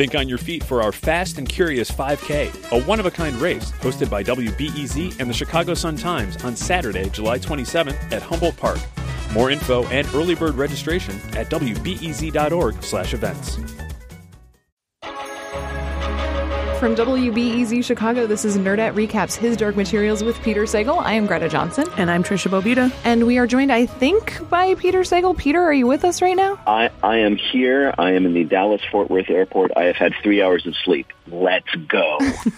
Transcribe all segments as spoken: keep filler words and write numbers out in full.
Think on your feet for our Fast and Curious five K, a one-of-a-kind race hosted by W B E Z and the Chicago Sun-Times on Saturday, July twenty-seventh at Humboldt Park. More info and early bird registration at W B E Z dot org slash events. From W B E Z Chicago, this is Nerdette Recaps His Dark Materials with Peter Sagal. I am Greta Johnson. And I'm Trisha Bobita. And we are joined, I think, by Peter Sagal. Peter, are you with us right now? I, I am here. I am in the Dallas-Fort Worth airport. I have had three hours of sleep. Let's go.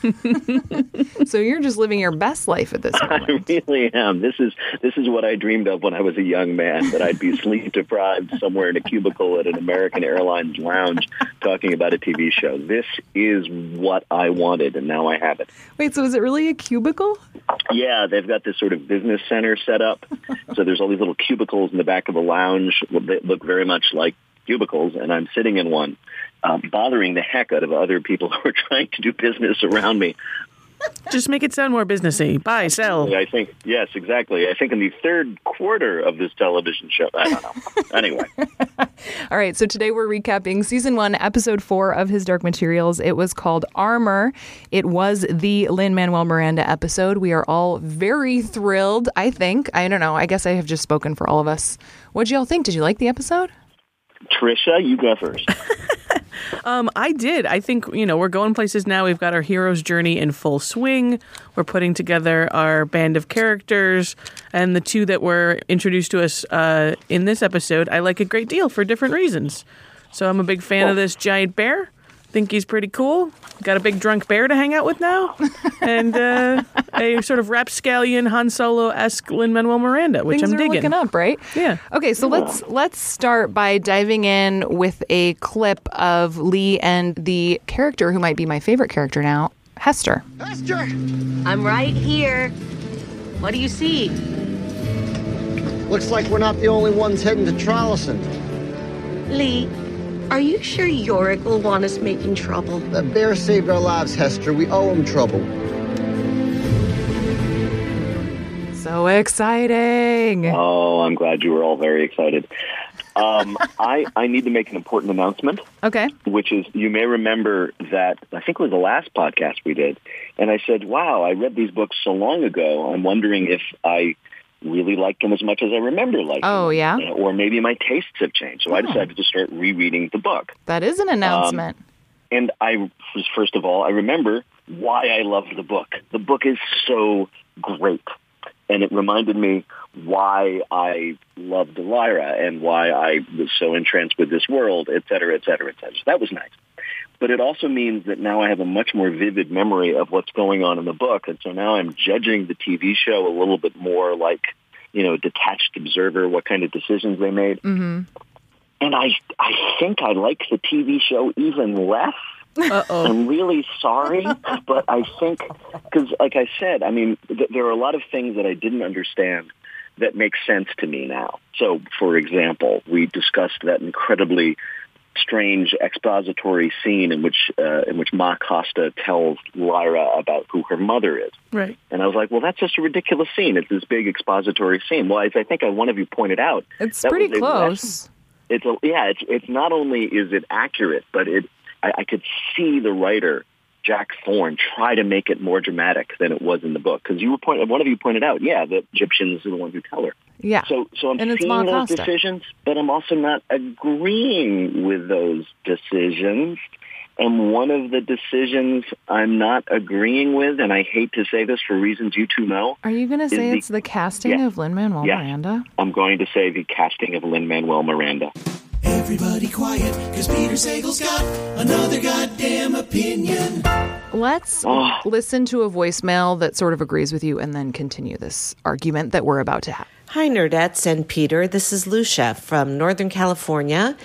So you're just living your best life at this moment. I really am. This is this is what I dreamed of when I was a young man, that I'd be sleep-deprived somewhere in a cubicle at an American Airlines lounge talking about a T V show. This is what I wanted, and now I have it. Wait, so is it really a cubicle? Yeah, they've got this sort of business center set up. So there's all these little cubicles in the back of the lounge that look very much like cubicles, and I'm sitting in one, um, bothering the heck out of other people who are trying to do business around me. Just make it sound more businessy. Buy, sell. I think, yes, exactly. I think in the third quarter of this television show. I don't know. Anyway. All right, so today we're recapping season one, episode four of His Dark Materials. It was called Armor. It was the Lin-Manuel Miranda episode. We are all very thrilled, I think. I don't know. I guess I have just spoken for all of us. What'd y'all think? Did you like the episode? Trisha, you go first. um, I did. I think, you know, we're going places now. We've got our hero's journey in full swing. We're putting together our band of characters. And the two that were introduced to us uh, in this episode, I like a great deal for different reasons. So I'm a big fan oh. of this giant bear. Think he's pretty cool. Got a big drunk bear to hang out with now. And uh, a sort of rapscallion Han Solo-esque Lin-Manuel Miranda, which Things I'm are digging. Looking up, right? Yeah. Okay, so let's let's start by diving in with a clip of Lee and the character who might be my favorite character now, Hester. Hester! I'm right here. What do you see? Looks like we're not the only ones heading to Trollison. Lee, are you sure Yorick will want us making trouble? The bear saved our lives, Hester. We owe him trouble. So exciting. Oh, I'm glad you were all very excited. Um, I, I need to make an important announcement. Okay. Which is, you may remember that, I think it was the last podcast we did, and I said, wow, I read these books so long ago, I'm wondering if I really like them as much as I remember liking oh, them. yeah? Or maybe my tastes have changed. So oh. I decided to start rereading the book. That is an announcement. Um, and I, first of all, I remember why I loved the book. The book is so great. And it reminded me why I loved Lyra and why I was so entranced with this world, et cetera, et cetera, et cetera. So that was nice. But it also means that now I have a much more vivid memory of what's going on in the book. And so now I'm judging the T V show a little bit more like, you know, a detached observer, what kind of decisions they made. Mm-hmm. And I, I think I like the T V show even less. Uh-oh. I'm really sorry, but I think, because like I said, I mean, th- there are a lot of things that I didn't understand that make sense to me now. So, for example, we discussed that incredibly strange expository scene in which uh, in which Ma Costa tells Lyra about who her mother is. Right. And I was like, well, that's just a ridiculous scene. It's this big expository scene. Well, as I think one of you pointed out, it's pretty close. It's a, yeah, it's it's not only is it accurate, but it I, I could see the writer Jack Thorne try to make it more dramatic than it was in the book, because you were point, one of you pointed out, yeah, the Egyptians are the ones who tell her. Yeah. So, so I'm and seeing those decisions, but I'm also not agreeing with those decisions. And one of the decisions I'm not agreeing with, and I hate to say this for reasons you two know. Are you going to say the, it's the casting yeah, of Lin-Manuel yeah, Miranda? I'm going to say the casting of Lin-Manuel Miranda. Everybody quiet, because Peter Sagal's got another goddamn opinion. Let's oh. listen to a voicemail that sort of agrees with you and then continue this argument that we're about to have. Hi, Nerdettes and Peter. This is Lucia from Northern California.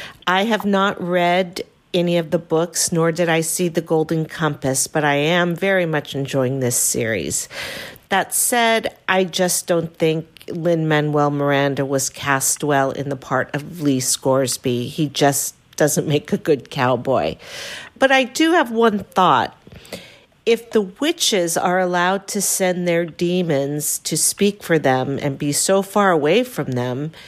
I have not read any of the books, nor did I see The Golden Compass, but I am very much enjoying this series. That said, I just don't think Lin-Manuel Miranda was cast well in the part of Lee Scoresby. He just doesn't make a good cowboy. But I do have one thought. If the witches are allowed to send their demons to speak for them and be so far away from them,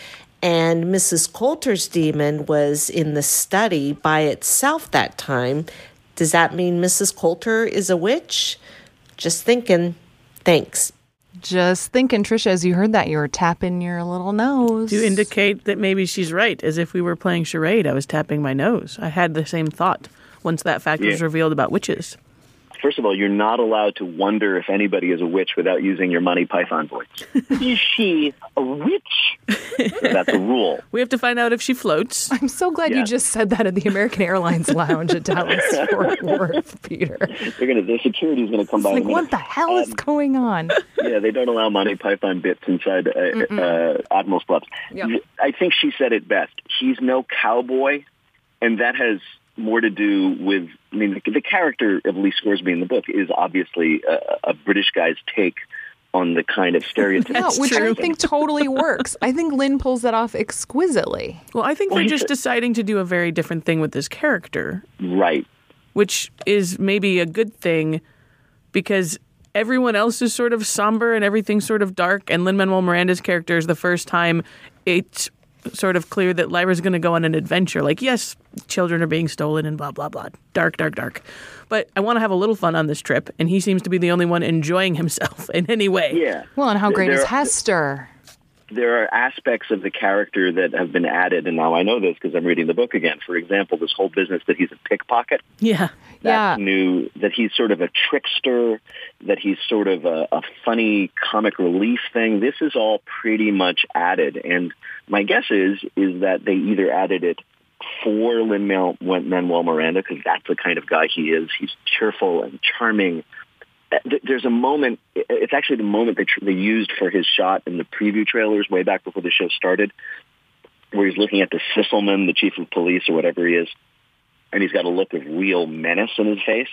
and Missus Coulter's demon was in the study by itself that time. Does that mean Missus Coulter is a witch? Just thinking. Thanks. Just thinking, Trisha, as you heard that, you were tapping your little nose. To indicate that maybe she's right, as if we were playing charade, I was tapping my nose. I had the same thought once that fact Yeah. was revealed about witches. First of all, you're not allowed to wonder if anybody is a witch without using your Monty Python voice. Is she a witch? So that's a rule. We have to find out if she floats. I'm so glad Yeah. you just said that at the American Airlines Lounge at Dallas Fort Worth, Peter. They're gonna, their security's going to come by. Like, in a minute. what the hell is going on? Yeah, they don't allow Monty Python bits inside uh, uh, Admiral's clubs. Yep. I think she said it best. He's no cowboy, and that has more to do with, I mean, the, the character of Lee Scoresby in the book is obviously a, a British guy's take on the kind of stereotype. No, which I think totally works. I think Lynn pulls that off exquisitely. Well, I think Well, they're he just said- deciding to do a very different thing with this character, Right. which is maybe a good thing because everyone else is sort of somber and everything's sort of dark. And Lin-Manuel Miranda's character is the first time it's sort of clear that Lyra's going to go on an adventure. Like, yes, children are being stolen and blah, blah, blah. Dark, dark, dark. But I want to have a little fun on this trip. And he seems to be the only one enjoying himself in any way. Yeah. Well, and how great There- is Hester? There are aspects of the character that have been added, and now I know this because I'm reading the book again. For example, this whole business that he's a pickpocket. Yeah. Yeah. That's new, that he's sort of a trickster, that he's sort of a, a funny comic relief thing. This is all pretty much added. And my guess is is that they either added it for Lin-Manuel Miranda, because that's the kind of guy he is. He's cheerful and charming. There's a moment, it's actually the moment they, tr- they used for his shot in the preview trailers way back before the show started, where he's looking at the Sisselman, the chief of police or whatever he is, and he's got a look of real menace in his face.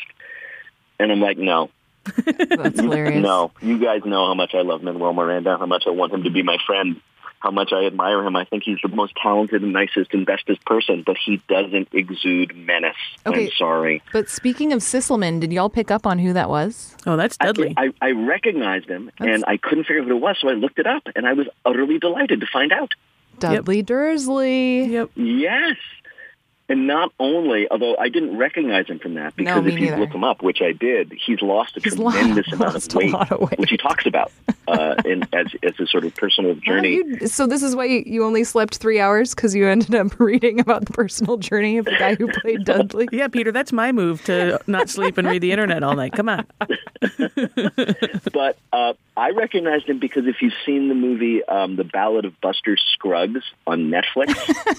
And I'm like, no. That's hilarious. No, you guys know how much I love Manuel Miranda, how much I want him to be my friend, how much I admire him. I think he's the most talented and nicest and bestest person, but he doesn't exude menace. Okay. I'm sorry. But speaking of Sisselman, did y'all pick up on who that was? Oh, that's Dudley. I, I, I recognized him, That's- and I couldn't figure out who it was, so I looked it up, and I was utterly delighted to find out. Dudley Dursley. Yep. Yes. And not only, although I didn't recognize him from that, because me if you neither. look him up, which I did, he's lost a He's lo- tremendous amount lost of a weight, lot of weight. which he talks about uh, in, as, as a sort of personal journey. Oh, you- so this is why you, you only slept three hours because you ended up reading about the personal journey of the guy who played Dudley. Yeah, Peter, that's my move to not sleep and read the internet all night. Come on. But uh, I recognized him because if you've seen the movie um, The Ballad of Buster Scruggs on Netflix,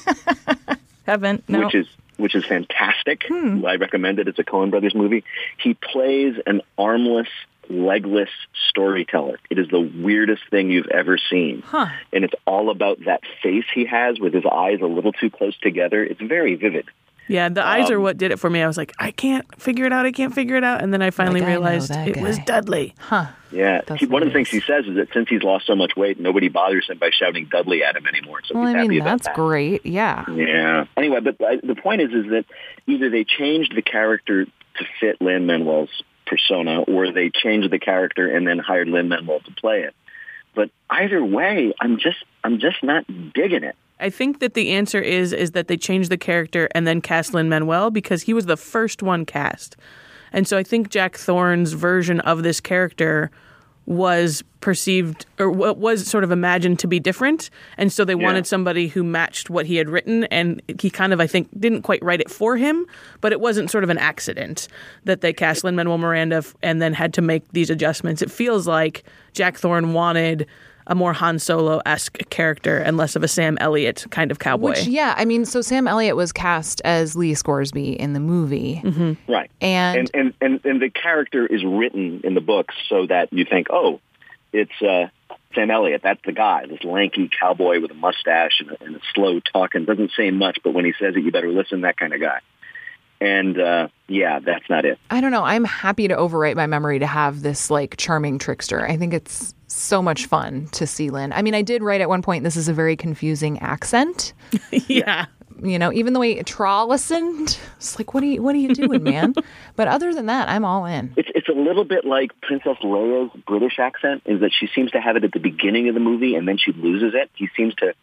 Haven't no. which is which is fantastic. Hmm. I recommend it. It's a Coen Brothers movie. He plays an armless, legless storyteller. It is the weirdest thing you've ever seen. Huh. And it's all about that face he has with his eyes a little too close together. It's very vivid. Yeah, the eyes are Um, what did it for me. I was like, I can't figure it out. I can't figure it out. And then I finally Like, I know realized that it was guy. Dudley. Huh. Yeah. That's He, one of the hilarious. things he says is that since he's lost so much weight, nobody bothers him by shouting Dudley at him anymore. So Well, he's I happy mean, about that's that. great. Yeah. Yeah. Anyway, but uh, the point is, is that either they changed the character to fit Lin-Manuel's persona, or they changed the character and then hired Lin-Manuel to play it. But either way, I'm just, I'm just not digging it. I think that the answer is is that they changed the character and then cast Lin-Manuel because he was the first one cast. And so I think Jack Thorne's version of this character was perceived or what was sort of imagined to be different. And so they Yeah. wanted somebody who matched what he had written. And he kind of, I think, didn't quite write it for him, but it wasn't sort of an accident that they cast Lin-Manuel Miranda f- and then had to make these adjustments. It feels like Jack Thorne wanted a more Han Solo-esque character and less of a Sam Elliott kind of cowboy. Which, yeah, I mean, so Sam Elliott was cast as Lee Scoresby in the movie. Right. And, And, and, and, and the character is written in the books so that you think, oh, it's uh, Sam Elliott. That's the guy, this lanky cowboy with a mustache and a, and a slow talking. Doesn't say much, but when he says it, you better listen, that kind of guy. And, uh, yeah, that's not it. I don't know. I'm happy to overwrite my memory to have this like charming trickster. I think it's so much fun to see Lynn. I mean, I did write at one point, this is a very confusing accent. yeah. You know, even the way Traw listened, it's like, what are you, what are you doing, man? But other than that, I'm all in. It's it's a little bit like Princess Leia's British accent, is that she seems to have it at the beginning of the movie and then she loses it. He seems to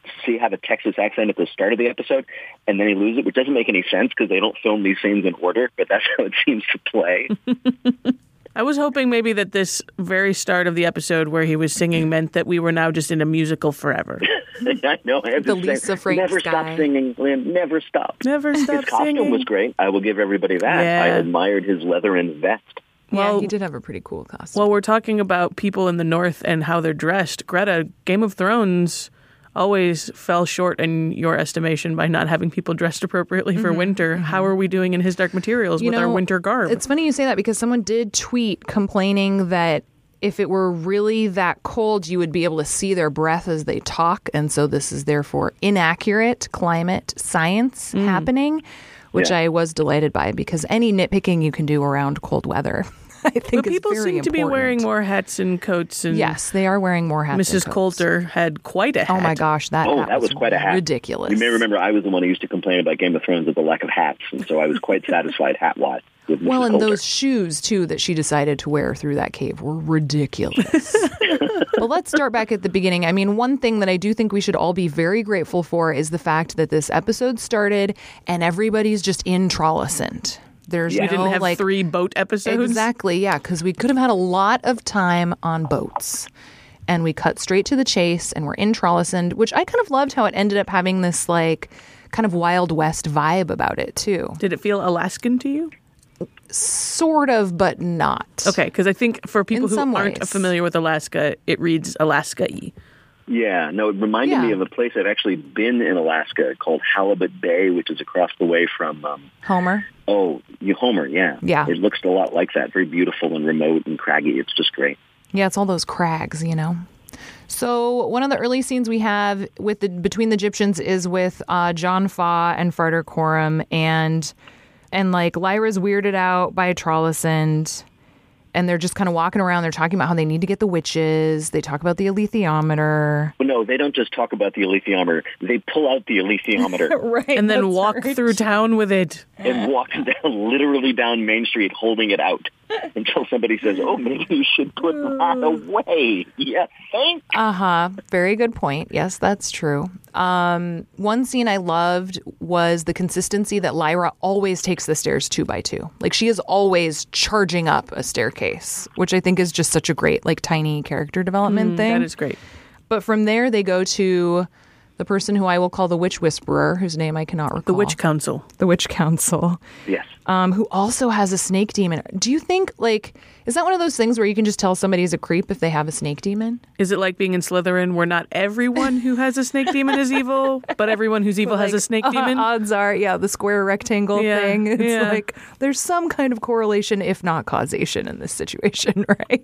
see have a Texas accent at the start of the episode, and then he loses it, which doesn't make any sense because they don't film these scenes in order, but that's how it seems to play. I was hoping maybe that this very start of the episode where he was singing meant that we were now just in a musical forever. I know. I have The to Lisa say, Frank never guy. stop singing, Lynn. Never stop. Never stop His costume singing. was great. I will give everybody that. Yeah. I admired his leather and vest. Well- yeah, he did have a pretty cool costume. Well, we're talking about people in the North and how they're dressed. Greta, Game of Thrones always fell short in your estimation by not having people dressed appropriately for winter. How are we doing in His Dark Materials You with our know, winter garb? It's funny you say that because someone did tweet complaining that if it were really that cold, you would be able to see their breath as they talk. And so this is therefore inaccurate climate science happening, which Yeah. I was delighted by because any nitpicking you can do around cold weather, I think but is people very seem to be important. wearing more hats and coats. And Yes, they are wearing more hats. Missus and coats. Coulter had quite a hat. Oh my gosh, that Oh, hat that was quite a hat. ridiculous. You may remember I was the one who used to complain about Game of Thrones of the lack of hats, and so I was quite satisfied hat-wise with Missus Well, and Coulter. those shoes, too, that she decided to wear through that cave were ridiculous. But let's start back at the beginning. I mean, one thing that I do think we should all be very grateful for is the fact that this episode started and everybody's just in Trollescent. There's Yeah. We no, didn't have like, three boat episodes. Exactly, yeah, because we could have had a lot of time on boats. And we cut straight to the chase, and we're in Trollescent, which I kind of loved how it ended up having this, like, kind of Wild West vibe about it, too. Did it feel Alaskan to you? Sort of, but not. Okay, because I think for people In who some aren't ways. familiar with Alaska, it reads Alaska-y. Yeah, no, it reminded Yeah. me of a place I've actually been in Alaska called Halibut Bay, which is across the way from, um, Homer? oh, you Homer, yeah. Yeah. It looks a lot like that, very beautiful and remote and craggy. It's just great. Yeah, it's all those crags, you know. So one of the early scenes we have with the between the Egyptians is with uh, John Fa and Farder Coram, and and like Lyra's weirded out by Trollescent, and they're just kind of walking around. They're talking about how they need to get the witches. They talk about the alethiometer. But no, they don't just talk about the alethiometer. They pull out the alethiometer Right, And then walk through town with it. and walk down, literally down Main Street holding it out until somebody says, oh, maybe you should put that away. Yeah, thank Uh huh. Very good point. Yes, that's true. Um, one scene I loved was the consistency that Lyra always takes the stairs two by two. Like she is always charging up a staircase, which I think is just such a great, like, tiny character development thing. That is great. But from there, they go to the person who I will call the Witch Whisperer, whose name I cannot recall. The Witch Council. The Witch Council. Yes. Um, who also has a snake demon. Do you think, like, is that one of those things where you can just tell somebody's a creep if they have a snake demon? Is it like being in Slytherin where not everyone who has a snake demon is evil, but everyone who's evil has a snake demon? Uh, odds are, yeah, the square rectangle Yeah, thing. It's yeah. like there's some kind of correlation, if not causation, in this situation, right?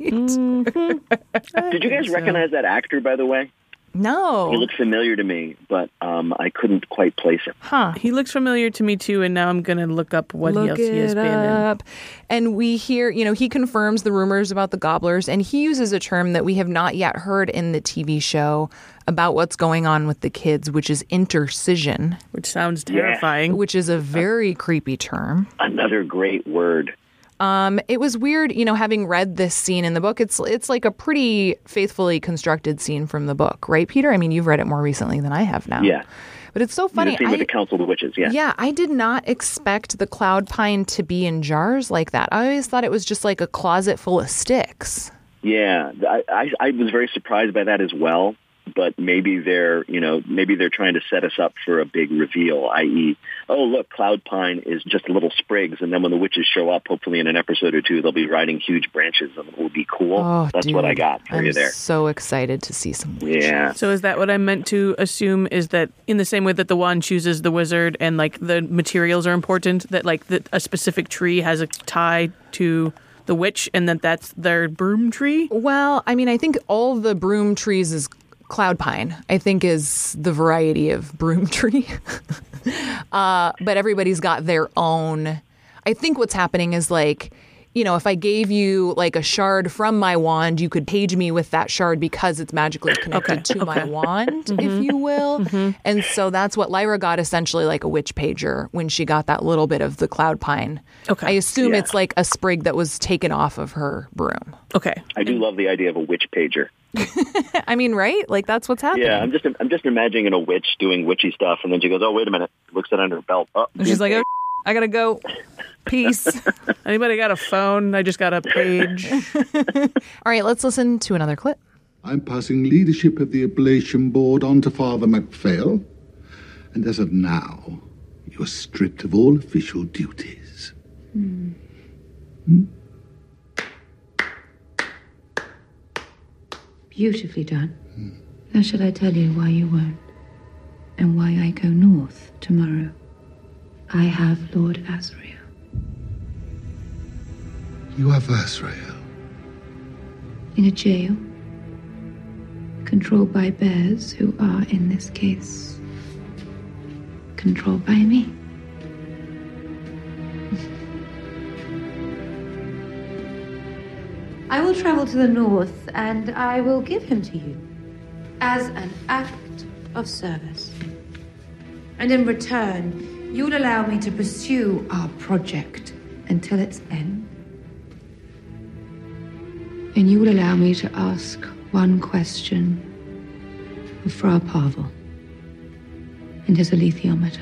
Did you guys recognize that actor, by the way? He No. looked familiar to me, but um, I couldn't quite place him. Huh. He looks familiar to me too, and now I'm going to look up what Look else he has it been in. up. And we hear, you know, he confirms the rumors about the gobblers, and he uses a term that we have not yet heard in the T V show about what's going on with the kids, which is intercision, Which sounds terrifying. which is a very creepy term. Another great word. Um, it was weird, you know, having read this scene in the book. It's it's like a pretty faithfully constructed scene from the book, right, Peter? I mean, you've read it more recently than I have now. Yeah. But it's so funny. The scene with I- the Council of the Witches, yeah. Yeah, I did not expect the cloud pine to be in jars like that. I always thought it was just like a closet full of sticks. Yeah, I, I, I was very surprised by that as well. But maybe they're, you know, maybe they're trying to set us up for a big reveal, that is, oh, look, Cloud Pine is just little sprigs. And then when the witches show up, hopefully in an episode or two, they'll be riding huge branches and it will be cool. Oh, That's dude, what I got for I'm you there. so excited to see some witches. Yeah. So is that what I meant to assume, is that in the same way that the wand chooses the wizard and like the materials are important, that like the, a specific tree has a tie to the witch and that that's their broom tree? Well, I mean, I think all the broom trees is cloud pine, I think, is the variety of broom tree. uh, but everybody's got their own. I think what's happening is like you know, if I gave you like a shard from my wand, you could page me with that shard because it's magically connected Okay, to okay. my wand, if you will. And so that's what Lyra got, essentially like a witch pager when she got that little bit of the cloud pine. Okay. I assume Yeah. it's like a sprig that was taken off of her broom. Okay. I do love the idea of a witch pager. I mean, right? Like that's what's happening. Yeah, I'm just I'm just imagining a witch doing witchy stuff, and then she goes, "Oh, wait a minute!" Looks at under her belt. Oh, And she's like, oh, I gotta go. Peace. Anybody got a phone? I just got a page. All right, let's listen to another clip. I'm passing leadership of the Oblation Board on to Father MacPhail, and as of now, you're stripped of all official duties. Hmm? Beautifully done. Now shall I tell you why you won't? And why I go north tomorrow? I have Lord Azrael. You have Azrael. In a jail. Controlled by bears who are, in this case, controlled by me. I will travel to the north and I will give him to you as an act of service. And in return, you'll allow me to pursue our project until its end. And you will allow me to ask one question of Fra Pavel and his alethiometer.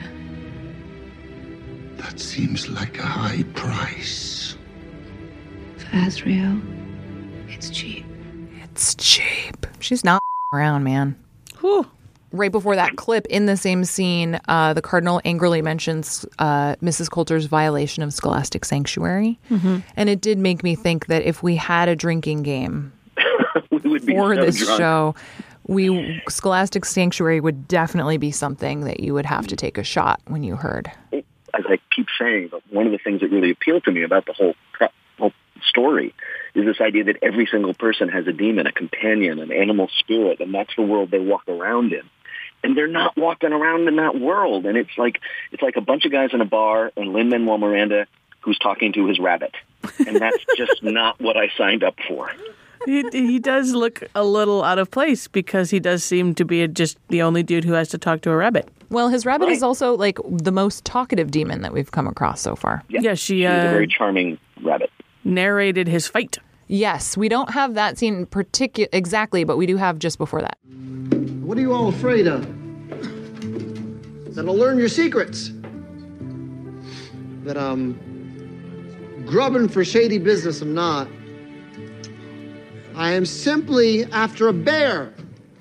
That seems like a high price. For Azrael, it's cheap. It's cheap. She's not around, man. Whew. Right before that clip, in the same scene, uh, the cardinal angrily mentions uh, Missus Coulter's violation of Scholastic Sanctuary. Mm-hmm. And it did make me think that if we had a drinking game we would be for so this drunk. show, we Scholastic Sanctuary would definitely be something that you would have to take a shot when you heard. As I keep saying, but one of the things that really appealed to me about the whole, pro- whole story is this idea that every single person has a demon, a companion, an animal spirit, and that's the world they walk around in. And they're not walking around in that world. And it's like it's like a bunch of guys in a bar and Lin-Manuel Miranda who's talking to his rabbit. And that's just not what I signed up for. He, he does look a little out of place because he does seem to be just the only dude who has to talk to a rabbit. Well, his rabbit Right. is also like the most talkative demon that we've come across so far. Yeah, Yeah, she She's a uh, very charming rabbit. narrated his fight. Yes, we don't have that scene particu- exactly, but we do have just before that. What are you all afraid of? That I'll learn your secrets. That I'm grubbing for shady business. I'm not. I am simply after a bear.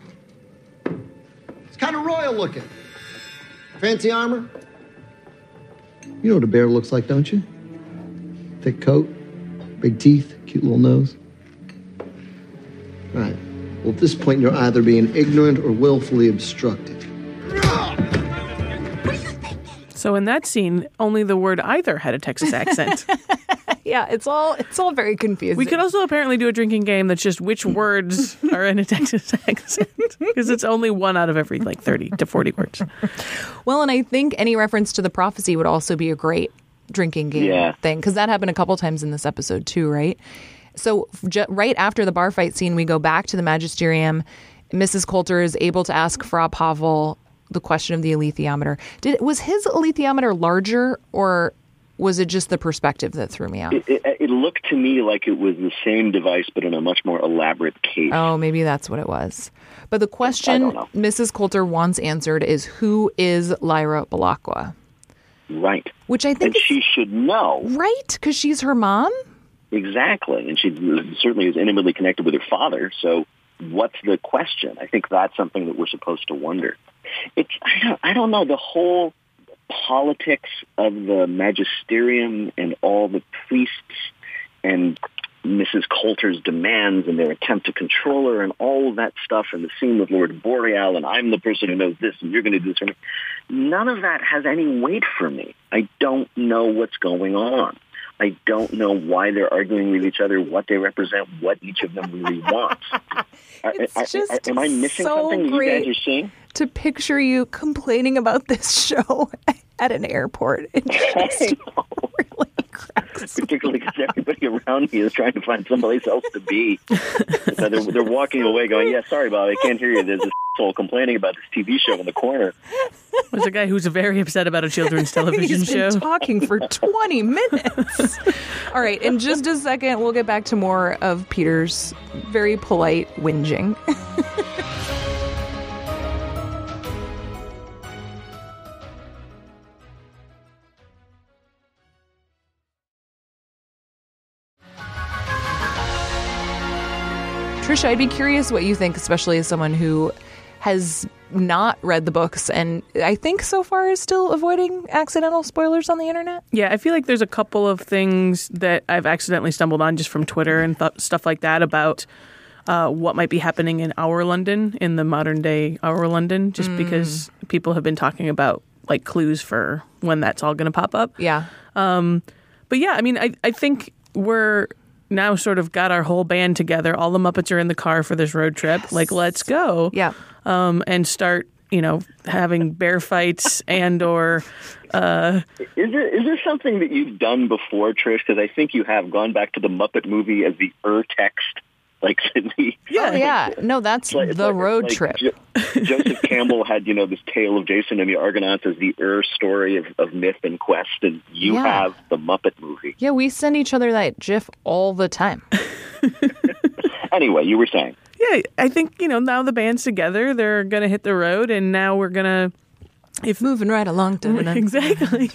It's kind of royal looking. Fancy armor? You know what a bear looks like, don't you? Thick coat, big teeth, cute little nose. Right. Well, at this point, you're either being ignorant or willfully obstructive. So in that scene, only the word either had a Texas accent. Yeah, it's all it's all very confusing. We could also apparently do a drinking game that's just which words are in a Texas accent because it's only one out of every like thirty to forty words. Well, and I think any reference to the prophecy would also be a great drinking game Yeah. thing because that happened a couple times in this episode too, right? So ju- right after the bar fight scene, we go back to the magisterium. Missus Coulter is able to ask Fra Pavel the question of the alethiometer. Did was his alethiometer larger, or was it just the perspective that threw me out? It, it, it looked to me like it was the same device, but in a much more elaborate case. Oh, maybe that's what it was. But the I question don't know. Missus Coulter wants answered is, who is Lyra Balakwa? Right. Which I think And she should know. right, because she's her mom. Exactly. And she certainly is intimately connected with her father. So what's the question? I think that's something that we're supposed to wonder. It's I don't, I don't know. The whole politics of the magisterium and all the priests and Missus Coulter's demands and their attempt to control her and all of that stuff and the scene with Lord Boreal and I'm the person who knows this and you're going to do this for me. None of that has any weight for me. I don't know what's going on. I don't know why they're arguing with each other, what they represent, what each of them really wants. It's I, I, just I, am I missing so something that you great. guys are seeing? To picture you complaining about this show at an airport. It just really cracks particularly because everybody around me is trying to find someplace else to be. So they're, they're walking away going, yeah, sorry, Bob, I can't hear you. There's this asshole complaining about this T V show in the corner. There's a guy who's very upset about a children's television He's show. been talking for twenty minutes. All right, in just a second, we'll get back to more of Peter's very polite whinging. Trisha, I'd be curious what you think, especially as someone who has not read the books and I think so far is still avoiding accidental spoilers on the internet. Yeah, I feel like there's a couple of things that I've accidentally stumbled on just from Twitter and th- stuff like that about uh, what might be happening in our London, in the modern day our London, just mm. because people have been talking about like clues for when that's all going to pop up. Yeah. Um, but yeah, I mean, I, I think we're now sort of got our whole band together. All the Muppets are in the car for this road trip. Yes. Like, let's go. Yeah. Um, and start, you know, having bear fights and or... Uh, is there is there something that you've done before, Trish? Because I think you have gone back to the Muppet movie as the ur text. Like the, yeah, oh, yeah. No, that's like, the like, road like trip. Jo- Joseph Campbell had, you know, this tale of Jason and the Argonauts as the Ur story of, of myth and quest, and you yeah. have the Muppet movie. Yeah, we send each other that GIF all the time. Anyway, you were saying. Yeah, I think, you know, now the band's together, they're going to hit the road, and now we're going to... If moving right along, exactly.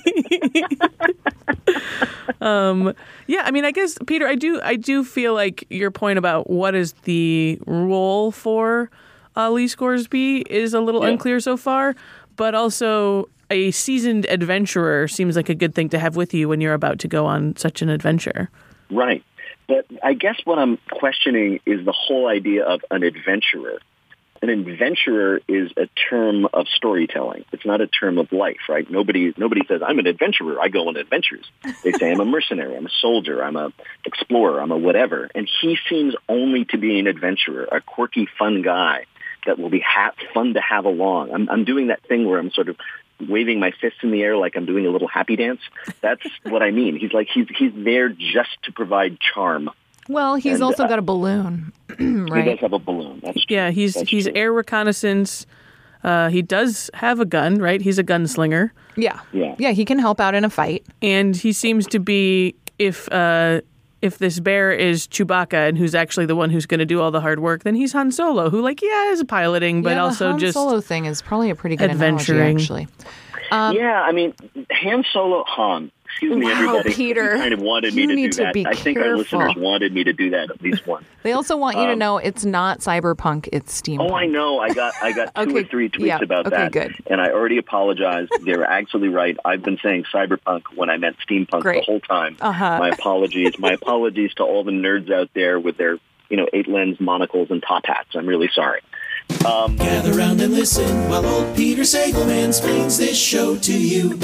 um, yeah, I mean, I guess Peter, I do, I do feel like your point about what is the role for uh, Lee Scoresby is a little yeah. unclear so far, but also a seasoned adventurer seems like a good thing to have with you when you're about to go on such an adventure. Right, but I guess what I'm questioning is the whole idea of an adventurer. An adventurer is a term of storytelling. It's not a term of life, right? Nobody nobody says, I'm an adventurer. I go on adventures. They say, I'm a mercenary. I'm a soldier. I'm a explorer. I'm a whatever. And he seems only to be an adventurer, a quirky, fun guy that will be ha- fun to have along. I'm, I'm doing that thing where I'm sort of waving my fists in the air like I'm doing a little happy dance. That's what I mean. He's like, he's he's there just to provide charm. Well, he's and, also uh, got a balloon, right? He does have a balloon. That's true. Yeah, he's That's he's true. air reconnaissance. Uh, he does have a gun, right? He's a gunslinger. Yeah. Yeah. Yeah, he can help out in a fight. And he seems to be, if uh, if this bear is Chewbacca and who's actually the one who's going to do all the hard work, then he's Han Solo, who, like, yeah, is piloting, but yeah, the also Han just Solo thing is probably a pretty good adventuring. analogy, actually. Um, yeah, I mean, Han Solo, Han. Excuse me, wow, everybody. Peter, kind of wanted you me to need do to that. be I think careful. our listeners wanted me to do that at least once. They also want you um, to know it's not cyberpunk; it's steampunk. Oh, I know. I got I got two okay. or three tweets yeah. about okay, that, good. and I already apologized. They were actually right. I've been saying cyberpunk when I meant steampunk Great. the whole time. Uh-huh. My apologies. My apologies to all the nerds out there with their you know eight lens monocles and top hats. I'm really sorry. Um, Gather round and listen while old Peter Sagal mansplains this show to you.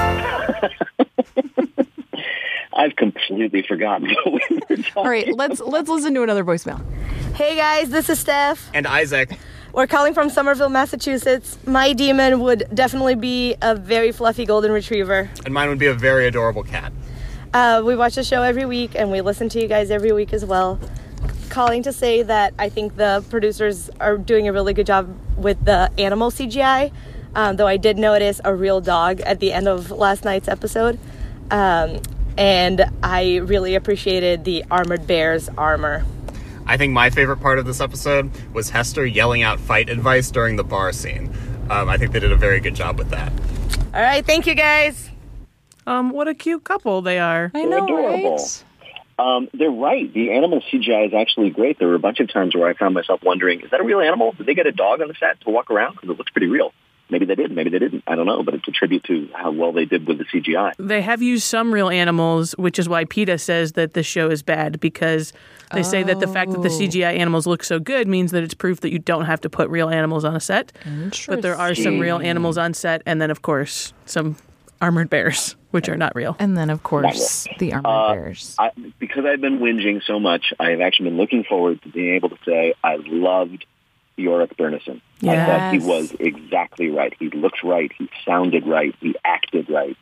I've completely forgotten what we were talking All right, let's let's listen to another voicemail. Hey guys, this is Steph. And Isaac. We're calling from Somerville, Massachusetts. My demon would definitely be a very fluffy golden retriever. And mine would be a very adorable cat. Uh, we watch the show every week, and we listen to you guys every week as well. Calling to say that I think the producers are doing a really good job with the animal C G I, um, though I did notice a real dog at the end of last night's episode. Um, and I really appreciated the armored bear's armor. I think my favorite part of this episode was Hester yelling out fight advice during the bar scene. Um, I think they did a very good job with that. All right, thank you guys. Um, what a cute couple they are. I know, adorable. right? Um, they're right. The animal C G I is actually great. There were a bunch of times where I found myself wondering, is that a real animal? Did they get a dog on the set to walk around? Because it looks pretty real. Maybe they did. Maybe they didn't. I don't know. But it's a tribute to how well they did with the C G I. They have used some real animals, which is why PETA says that the show is bad, because they oh. say that the fact that the C G I animals look so good means that it's proof that you don't have to put real animals on a set. But there are some real animals on set, and then, of course, some armored bears, which are not real. And then, of course, the armored uh, bears. I, because I've been whinging so much, I have actually been looking forward to being able to say I loved Yorick Bernison. Yes. I thought he was exactly right. He looked right. He sounded right. He acted right.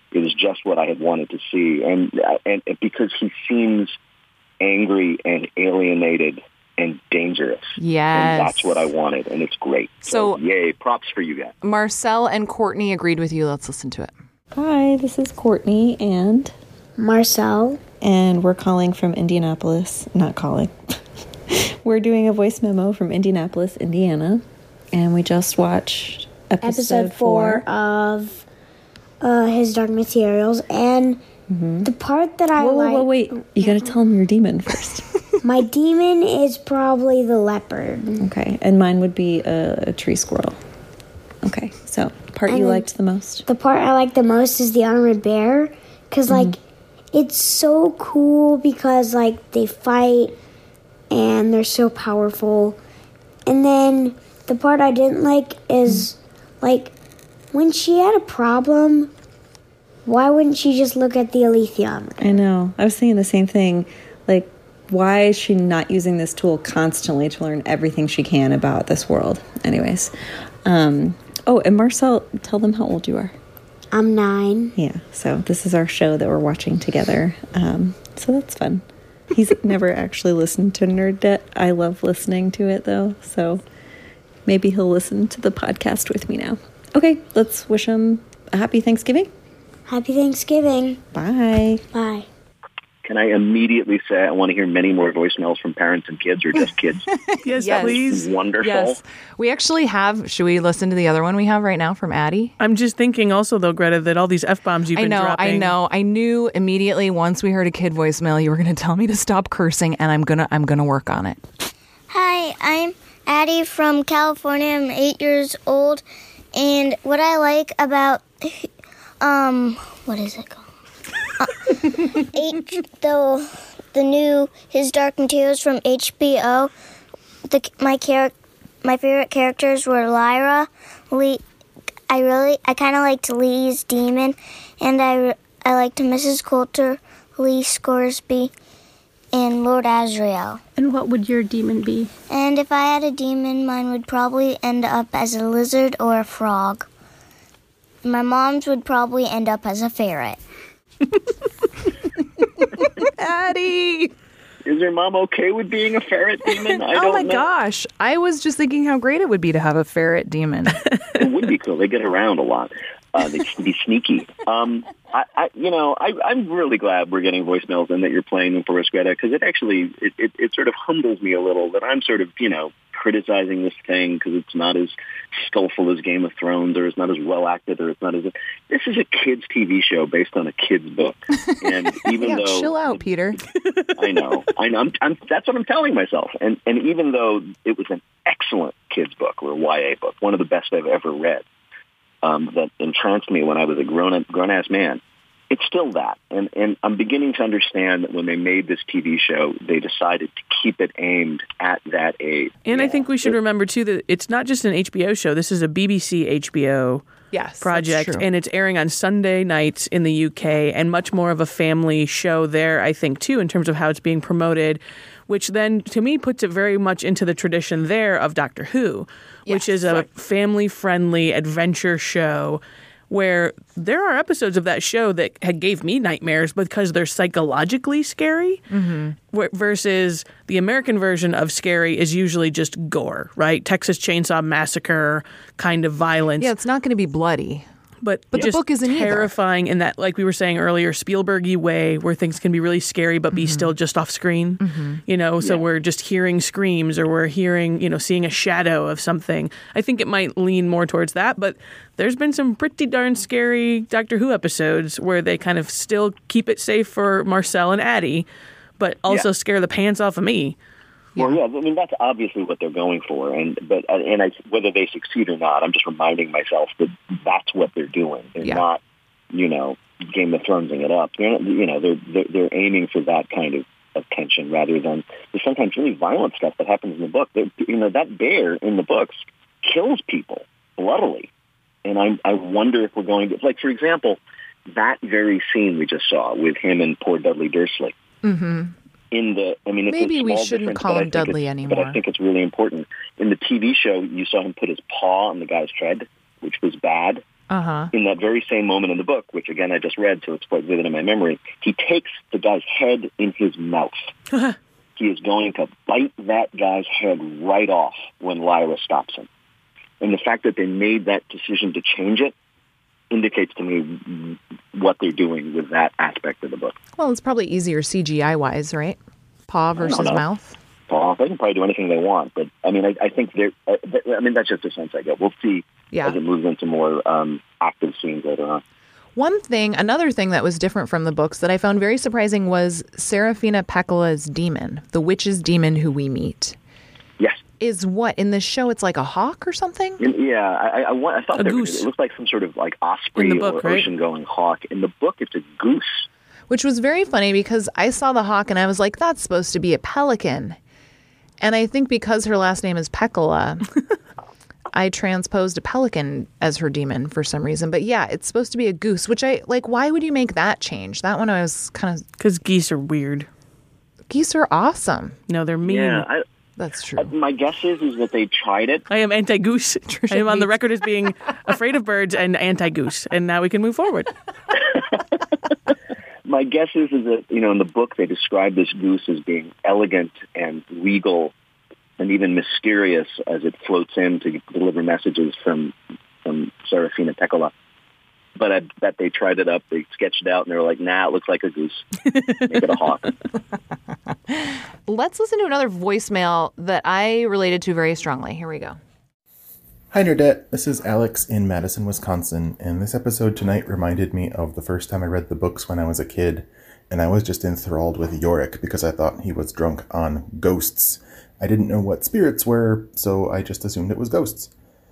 It was just what I had wanted to see, and and, and because he seems angry and alienated and dangerous. Yes. And that's what I wanted, and it's great. So, so yay, props for you guys. Marcel and Courtney agreed with you. Let's listen to it. Hi, this is Courtney and Marcel. And we're calling from Indianapolis. Not calling. We're doing a voice memo from Indianapolis, Indiana. And we just watched episode, episode four, four of uh, His Dark Materials. And mm-hmm. the part that I whoa, like... Whoa, whoa, wait. You gotta tell them your demon first. My demon is probably the leopard. Okay. And mine would be a, a tree squirrel. Okay. So, part and you liked the most? The part I liked the most is the armored bear. Because, mm-hmm. like, it's so cool because, like, they fight and they're so powerful. And then the part I didn't like is, mm-hmm. like, when she had a problem, why wouldn't she just look at the Alethiometer? I know. I was thinking the same thing. Like, why is she not using this tool constantly to learn everything she can about this world? Anyways. Um, oh, and Marcel, tell them how old you are. I'm nine. Yeah, so this is our show that we're watching together. Um, so that's fun. He's never actually listened to Nerd Debt. I love listening to it, though. So maybe he'll listen to the podcast with me now. Okay, let's wish him a happy Thanksgiving. Happy Thanksgiving. Bye. Bye. Can I immediately say I want to hear many more voicemails from parents and kids, or just kids? yes, yes, please. Wonderful. Yes. We actually have, should we listen to the other one we have right now from Addie? I'm just thinking also, though, Greta, that all these F-bombs you've I been know, dropping. I know. I knew immediately once we heard a kid voicemail, you were going to tell me to stop cursing, and I'm going to I'm gonna work on it. Hi, I'm Addie from California. I'm eight years old, and what I like about, um, what is it called? uh, H, the the new His Dark Materials from H B O. The my char- my favorite characters were Lyra, Lee. I really I kind of liked Lee's demon, and I I liked Missus Coulter, Lee Scoresby, and Lord Asriel. And what would your demon be? And if I had a demon, mine would probably end up as a lizard or a frog. My mom's would probably end up as a ferret. Addie! Is your mom okay with being a ferret demon? I oh don't my know. gosh. I was just thinking how great it would be to have a ferret demon. It would be cool. They get around a lot. Uh, they can be sneaky. Um, I, I, you know, I, I'm really glad we're getting voicemails and that you're playing them for us, Greta, because it actually, it, it, it sort of humbles me a little that I'm sort of, you know, criticizing this thing because it's not as skillful as Game of Thrones, or it's not as well acted, or it's not as... This is a kid's T V show based on a kid's book. And even yeah, though... chill out, Peter. I know. I know. I'm, I'm, that's what I'm telling myself. And, and even though it was an excellent kid's book, or a Y A book, one of the best I've ever read, Um, that entranced me when I was a grown grown ass man. It's still that, and and I'm beginning to understand that when they made this T V show, they decided to keep it aimed at that age. And yeah. I think we should remember too that it's not just an H B O show. This is a B B C H B O yes, project, and it's airing on Sunday nights in the U K, and much more of a family show there, I think, too, in terms of how it's being promoted, which then, to me, puts it very much into the tradition there of Doctor Who, yes, which is a right. family-friendly adventure show where there are episodes of that show that had gave me nightmares because they're psychologically scary, mm-hmm. versus the American version of scary is usually just gore, right? Texas Chainsaw Massacre kind of violence. Yeah, it's not going to be bloody. But, but just the book isn't terrifying either. in that, like we were saying earlier, Spielberg-y way where things can be really scary but be mm-hmm. still just off screen. Mm-hmm. You know, so yeah. we're just hearing screams or we're hearing, you know, seeing a shadow of something. I think it might lean more towards that, but there's been some pretty darn scary Doctor Who episodes where they kind of still keep it safe for Marcel and Addie, but also yeah. scare the pants off of me. Well, yeah, I mean, that's obviously what they're going for, and but and I, whether they succeed or not, I'm just reminding myself that that's what they're doing. They're yeah. not, you know, Game of Thronesing it up. They're not, you know, they're, they're they're aiming for that kind of, of tension rather than there's sometimes really violent stuff that happens in the book. They're, you know, that bear in the books kills people bloodily, and I I wonder if we're going to, like, for example, that very scene we just saw with him and poor Dudley Dursley. Mm-hmm. In the, I mean, it's maybe a we small shouldn't difference, call but I him think Dudley it's- anymore. But I think it's really important. In the T V show, you saw him put his paw on the guy's tread, which was bad. Uh-huh. In that very same moment in the book, which again I just read, so it's quite vivid in my memory, he takes the guy's head in his mouth. He is going to bite that guy's head right off when Lyra stops him. And the fact that they made that decision to change it indicates to me what they're doing with that aspect of the book. Well, it's probably easier C G I-wise, right? Paw versus mouth. Paw, they can probably do anything they want, but I mean, I, I think they're. Uh, I mean, that's just the sense I get. We'll see yeah. as it moves into more um, active scenes later on. One thing, another thing that was different from the books that I found very surprising was Serafina Pecola's demon, the witch's demon who we meet. Yes. Is what, in this show, it's like a hawk or something? Yeah, I, I, I thought a there, goose. It looked like some sort of like osprey book, or right? ocean-going hawk. In the book, it's a goose. Which was very funny because I saw the hawk and I was like, that's supposed to be a pelican. And I think because her last name is Pecola, I transposed a pelican as her demon for some reason. But yeah, it's supposed to be a goose, which I, like, why would you make that change? That one I was kind of... Because geese are weird. Geese are awesome. No, they're mean. Yeah, I, That's true. Uh, my guess is is that they tried it. I am anti-goose. I am on the record as being afraid of birds and anti-goose. And now we can move forward. My guess is, is that, you know, in the book they describe this goose as being elegant and regal and even mysterious as it floats in to deliver messages from from Serafina Pecola. But I bet they tried it up, they sketched it out, and they were like, nah, it looks like a goose. Make it a hawk. Let's listen to another voicemail that I related to very strongly. Here we go. Hi, Nerdette. This is Alex in Madison, Wisconsin, and this episode tonight reminded me of the first time I read the books when I was a kid, and I was just enthralled with Yorick because I thought he was drunk on ghosts. I didn't know what spirits were, so I just assumed it was ghosts.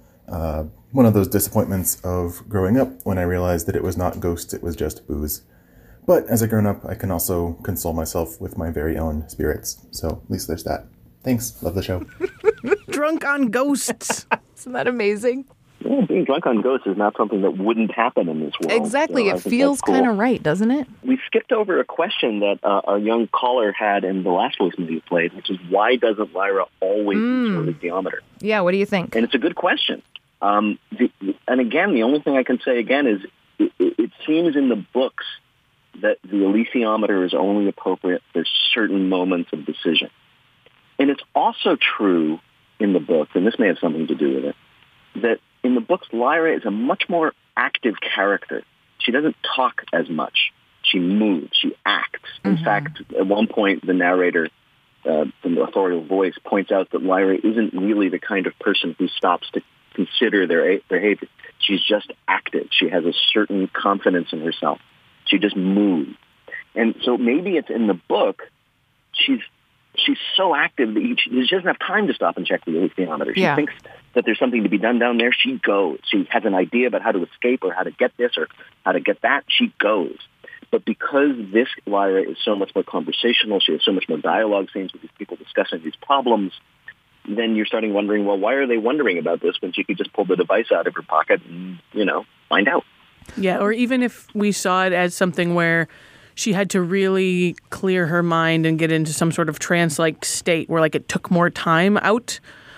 Uh, one of those disappointments of growing up when I realized that it was not ghosts, it was just booze. But as a grown-up, I can also console myself with my very own spirits, so at least there's that. Thanks. Love the show. Drunk on ghosts. Isn't that amazing? Yeah, being drunk on ghosts is not something that wouldn't happen in this world. Exactly. So it feels cool. kind of right, doesn't it? We skipped over a question that uh, our young caller had in the last voicemail you played, which is why doesn't Lyra always Mm. use her alethiometer? Yeah, what do you think? And it's a good question. Um, the, and again, the only thing I can say again is it, it seems in the books that the alethiometer is only appropriate for certain moments of decision. And it's also true in the book, and this may have something to do with it, that in the books, Lyra is a much more active character. She doesn't talk as much. She moves. She acts. In Mm-hmm. fact, at one point, the narrator, uh, in the authorial voice, points out that Lyra isn't really the kind of person who stops to consider their behavior. She's just active. She has a certain confidence in herself. She just moves. And so maybe it's in the book, she's she's so active that she, she doesn't have time to stop and check the alethiometer. She Yeah. thinks that there's something to be done down there. She goes. She has an idea about how to escape or how to get this or how to get that. She goes. But because this Lyra is so much more conversational, she has so much more dialogue scenes with these people discussing these problems, then you're starting wondering, well, why are they wondering about this when she could just pull the device out of her pocket and, you know, find out? Yeah, or even if we saw it as something where she had to really clear her mind and get into some sort of trance-like state where, like, it took more time out,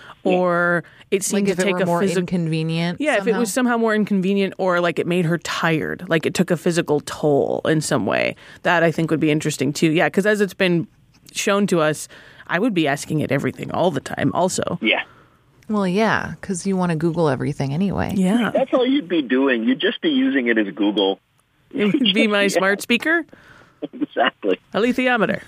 or it seemed Like if to it take were a more physical inconvenient Yeah, if it somehow? was somehow more inconvenient, or like it made her tired, like it took a physical toll in some way. That I think would be interesting too. Yeah, because as it's been shown to us, I would be asking it everything all the time. Also, Yeah. Well, yeah, because you want to Google everything anyway. Yeah. That's all you'd be doing. You'd just be using it as Google. It would be my smart speaker. Exactly. Alethiometer.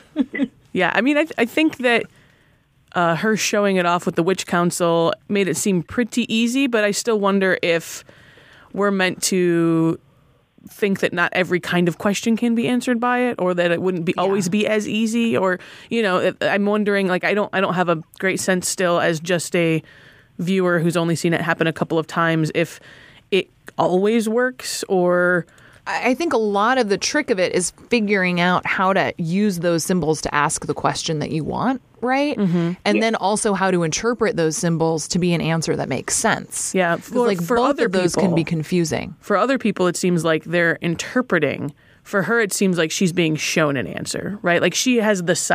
Yeah, I mean, I, th- I think that uh, her showing it off with the Witch Council made it seem pretty easy, but I still wonder if we're meant to think that not every kind of question can be answered by it, or that it wouldn't be always be as easy, or, you know, it, I'm wondering, like, I don't I don't have a great sense still as just a viewer who's only seen it happen a couple of times if it always works, or I I think a lot of the trick of it is figuring out how to use those symbols to ask the question that you want, right? Mm-hmm. And then also how to interpret those symbols to be an answer that makes sense. Yeah, 'Cause, for, like for both other of those people, can be confusing. For other people, it seems like they're interpreting. For her, it seems like she's being shown an answer, right? Like she has the sight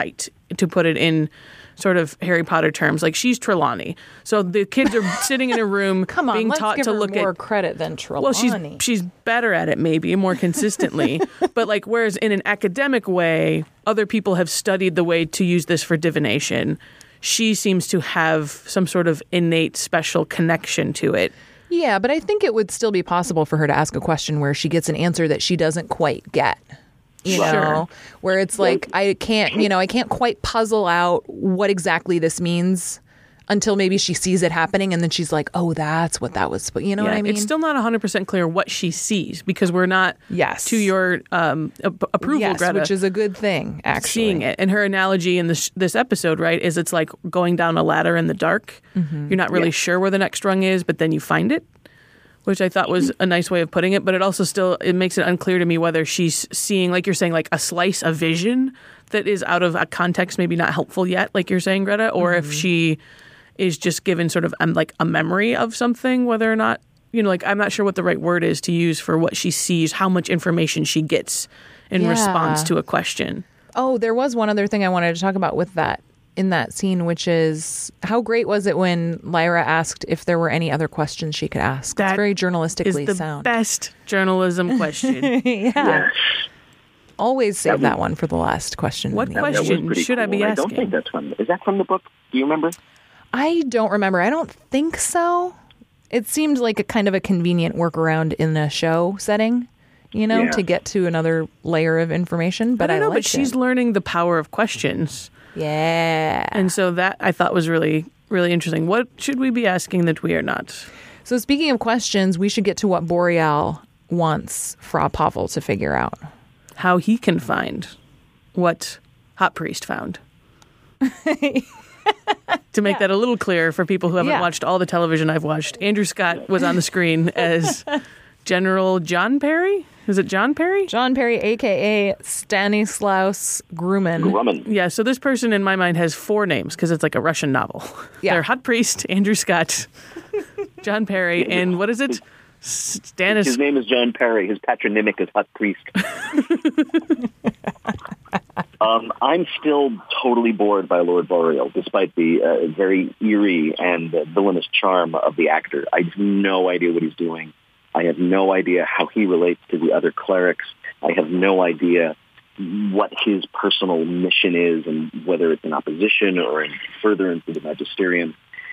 to put it in sort of Harry Potter terms. Like, she's Trelawney. So the kids are sitting in a room Come on, being let's taught give to her look more at credit than Trelawney. Well, she's she's better at it, maybe, more consistently. But like, whereas in an academic way, other people have studied the way to use this for divination. She seems to have some sort of innate special connection to it. Yeah, but I think it would still be possible for her to ask a question where she gets an answer that she doesn't quite get. You know, Sure. where it's like, I can't, you know, I can't quite puzzle out what exactly this means until maybe she sees it happening, and then she's like, oh, that's what that was. But you know Yeah, what I mean? It's still not one hundred percent clear what she sees, because we're not, yes. to your um, a- approval, yes, Greta, which is a good thing, actually. seeing it. And her analogy in this this episode, right, is it's like going down a ladder in the dark. Mhm. You're not really Yeah. sure where the next rung is, but then you find it, which I thought was a nice way of putting it. But it also still, it makes it unclear to me whether she's seeing, like you're saying, like a slice of vision that is out of a context, maybe not helpful yet, like you're saying, Greta, or if she is just given sort of um, like a memory of something, whether or not, you know, like I'm not sure what the right word is to use for what she sees, how much information she gets in Yeah. response to a question. Oh, there was one other thing I wanted to talk about with that in that scene, which is how great was it when Lyra asked if there were any other questions she could ask? That it's very journalistically is the sound. best journalism question. yeah. Always save That that, was- one for the last question. What in the That- that was question pretty should I cool. be I don't asking? think that's from. Is that from the book? Do you remember? I don't remember. I don't think so. It seemed like a kind of a convenient workaround in a show setting, you know, Yeah. to get to another layer of information. But I I, don't know, but liked she's it. learning the power of questions. Yeah. And so that I thought was really, really interesting. What should we be asking that we are not? So speaking of questions, we should get to what Boreal wants Fra Pavel to figure out. How he can find what Hot Priest found. To make that a little clearer for people who haven't Yeah. watched all the television I've watched, Andrew Scott was on the screen as General John Perry. Is it John Perry? John Perry, a k a. Stanislaus Grumman. Grumman. Yeah, so this person in my mind has four names because it's like a Russian novel. Yeah. They're Hot Priest, Andrew Scott, John Perry, and what is it? Stanis. His name is John Perry. His patronymic is Hot Priest. um, I'm still totally bored by Lord Boreal, despite the uh, very eerie and uh, villainous charm of the actor. I have no idea what he's doing. I have no idea how he relates to the other clerics. I have no idea what his personal mission is, and whether it's in opposition or in further into the magisterium.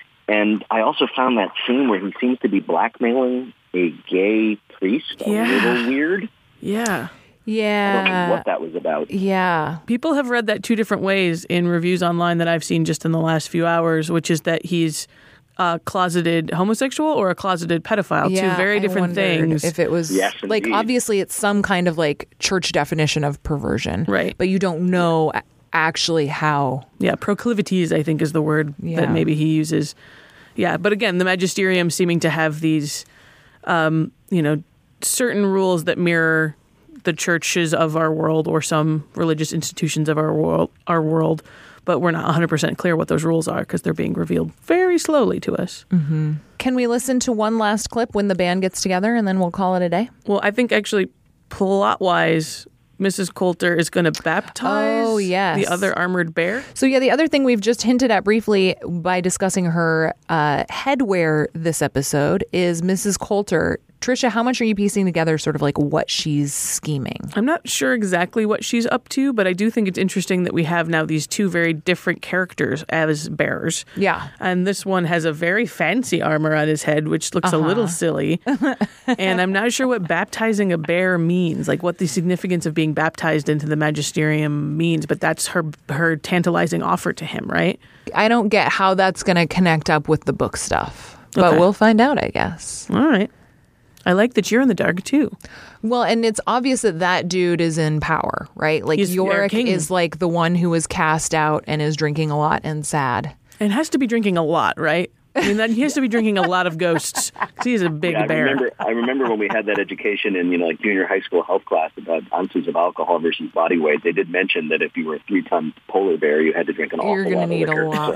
And I also found that scene where he seems to be blackmailing a gay priest a Yeah. little weird. Yeah. I don't know Yeah. what that was about. Yeah. People have read that two different ways in reviews online that I've seen just in the last few hours, which is that he's a closeted homosexual or a closeted pedophile. Yeah, two very I different wondered things. If it was Yes, like, indeed. obviously it's some kind of like church definition of perversion. Right. But you don't know a- actually how. Yeah, proclivities, I think, is the word Yeah. that maybe he uses. Yeah, but again, the magisterium seeming to have these, um, you know, certain rules that mirror the churches of our world or some religious institutions of our world, our world, but we're not one hundred percent clear what those rules are because they're being revealed very slowly to us. Mm-hmm. Can we listen to one last clip when the band gets together and then we'll call it a day? Well, I think actually, plot-wise, Missus Coulter is going to baptize Oh, yes. the other armored bear. So, yeah, the other thing we've just hinted at briefly by discussing her uh, headwear this episode is Missus Coulter. Trisha, how much are you piecing together sort of like what she's scheming? I'm not sure exactly what she's up to, but I do think it's interesting that we have now these two very different characters as bears. Yeah. And this one has a very fancy armor on his head, which looks Uh-huh. a little silly. And I'm not sure what baptizing a bear means, like what the significance of being baptized into the magisterium means, but that's her her tantalizing offer to him, right? I don't get how that's going to connect up with the book stuff, but Okay. we'll find out, I guess. All right. I like that you're in the dark, too. Well, and it's obvious that that dude is in power, right? Like He's our Yorick king. is like the one who was cast out and is drinking a lot and sad. And has to be drinking a lot, right? I mean, that, he has to be drinking a lot of ghosts 'cause he's a big Yeah, I bear. remember. I remember when we had that education in you know like junior high school health class about ounces of alcohol versus body weight. They did mention that if you were a three-ton polar bear, you had to drink an awful You're lot going to of need liquor. a lot So-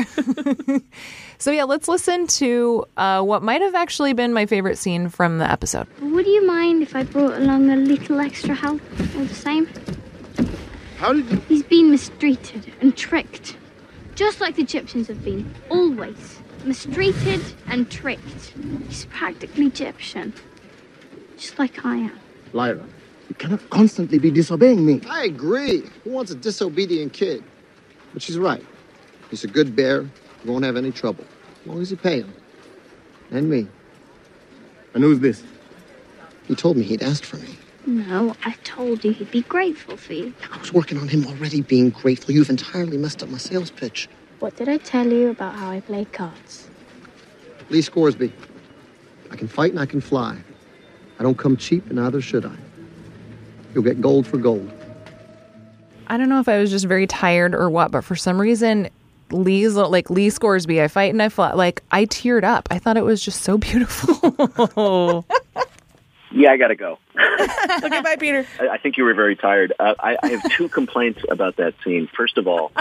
more. So, yeah, let's listen to uh, what might have actually been my favorite scene from the episode. Would you mind if I brought along a little extra help all the same? How did you... He's been mistreated and tricked. Just like the Egyptians have been. Always. Mistreated and tricked. He's practically Egyptian. Just like I am. Lyra, you cannot constantly be disobeying me. I agree. Who wants a disobedient kid? But she's right. He's a good bear. He won't have any trouble. As long as you pay him. And me. And who's this? He told me he'd asked for me. No, I told you he'd be grateful for you. I was working on him already being grateful. You've entirely messed up my sales pitch. What did I tell you about how I play cards? Lee Scoresby. I can fight and I can fly. I don't come cheap, and neither should I. You'll get gold for gold. I don't know if I was just very tired or what, but for some reason, Lee's like Lee Scoresby, I fight and I fly. Like, I teared up. I thought it was just so beautiful. Yeah, I gotta go. Okay, bye, Peter. I, I think you were very tired. Uh, I, I have two complaints about that scene. First of all,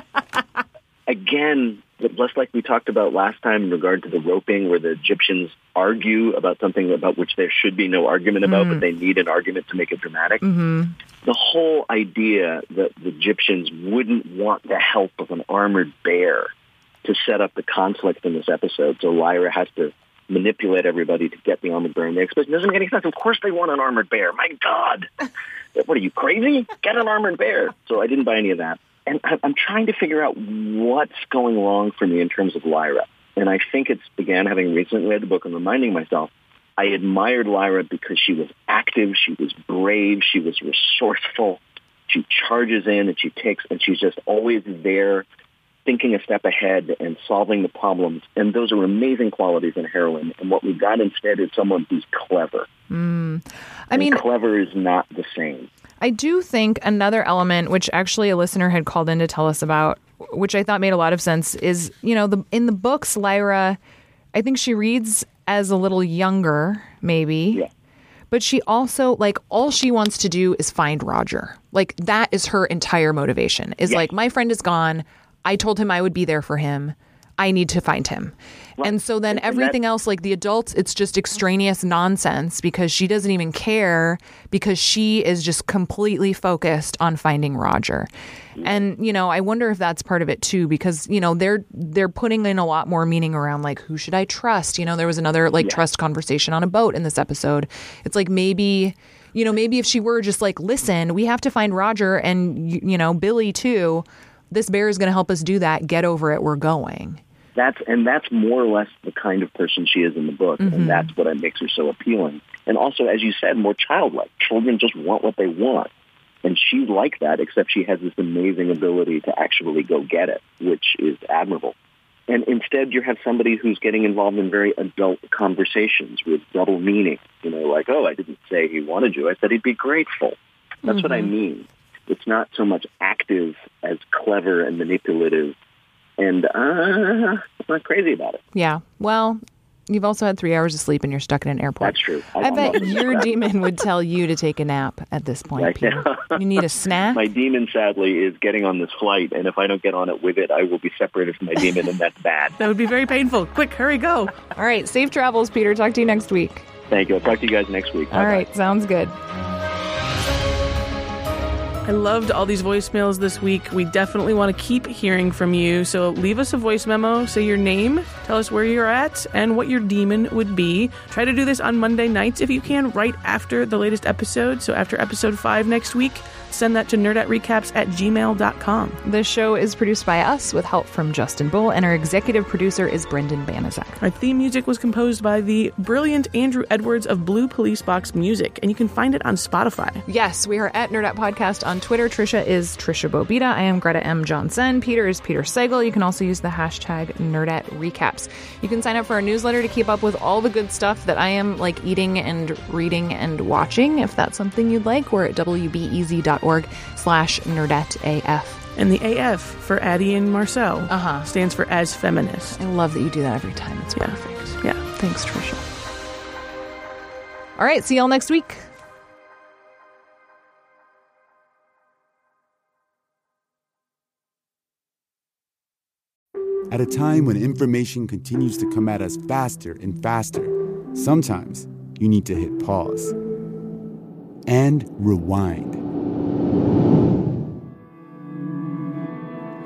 again, just like we talked about last time in regard to the roping, where the Egyptians argue about something about which there should be no argument about, mm. but they need an argument to make it dramatic. Mm-hmm. The whole idea that the Egyptians wouldn't want the help of an armored bear to set up the conflict in this episode, so Lyra has to manipulate everybody to get the armored bear in there. It doesn't make any sense. Of course they want an armored bear. My God. What are you, crazy? Get an armored bear. So I didn't buy any of that. And I'm trying to figure out what's going wrong for me in terms of Lyra. And I think it's, again, having recently read the book and reminding myself, I admired Lyra because she was active, she was brave, she was resourceful. She charges in and she takes, and she's just always there, thinking a step ahead and solving the problems. And those are amazing qualities in a heroine. And what we got instead is someone who's clever. Mm. I and mean, clever is not the same. I do think another element, which actually a listener had called in to tell us about, which I thought made a lot of sense, is, you know, the in the books, Lyra, I think she reads as a little younger, maybe. Yeah. But she also, like, all she wants to do is find Roger. Like, that is her entire motivation. Is yes. like, my friend is gone. I told him I would be there for him. I need to find him. Well, and so then everything else, like the adults, it's just extraneous nonsense because she doesn't even care because she is just completely focused on finding Roger. And, you know, I wonder if that's part of it, too, because, you know, they're they're putting in a lot more meaning around, like, who should I trust? You know, there was another, like, yeah. trust conversation on a boat in this episode. It's like maybe, you know, maybe if she were just like, listen, we have to find Roger and, you know, Billy, too. This bear is going to help us do that. Get over it. We're going. That's and that's more or less the kind of person she is in the book, mm-hmm. and that's what makes her so appealing. And also, as you said, more childlike. Children just want what they want, and she's like that, except she has this amazing ability to actually go get it, which is admirable. And instead, you have somebody who's getting involved in very adult conversations with double meaning. You know, like, oh, I didn't say he wanted you. I said he'd be grateful. That's mm-hmm. what I mean. It's not so much active as clever and manipulative. And uh, I'm not crazy about it. Yeah. Well, you've also had three hours of sleep and you're stuck in an airport. That's true. I, I bet your demon would tell you to take a nap at this point, right. Peter. You need a snack? My demon, sadly, is getting on this flight. And if I don't get on it with it, I will be separated from my demon, and that's bad. That would be very painful. Quick, hurry, go. All right. Safe travels, Peter. Talk to you next week. Thank you. I'll talk to you guys next week. All Bye-bye. Right. Sounds good. I loved all these voicemails this week. We definitely want to keep hearing from you. So leave us a voice memo. Say your name. Tell us where you're at and what your demon would be. Try to do this on Monday nights if you can, right after the latest episode. So after episode five next week, send that to nerdettrecaps at gmail dot com. This show is produced by us with help from Justin Bull, and our executive producer is Brendan Banaszak. Our theme music was composed by the brilliant Andrew Edwards of Blue Police Box Music, and you can find it on Spotify. Yes, we are at Nerdette Podcast on Twitter. Trisha is Trisha Bobita. I am Greta M. Johnson. Peter is Peter Sagal. You can also use the hashtag Nerdette Recaps. You can sign up for our newsletter to keep up with all the good stuff that I am like eating and reading and watching. If that's something you'd like, we're at W B E Z dot org slash Nerdette A F. And the A F for Addie and Marcel uh-huh. stands for As Feminist. I love that you do that every time. It's yeah. perfect. Yeah. Thanks, Trisha. All right. See y'all next week. At a time when information continues to come at us faster and faster, sometimes you need to hit pause and rewind.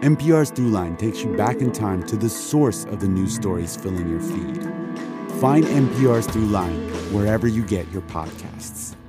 N P R's Throughline takes you back in time to the source of the news stories filling your feed. Find N P R's Throughline wherever you get your podcasts.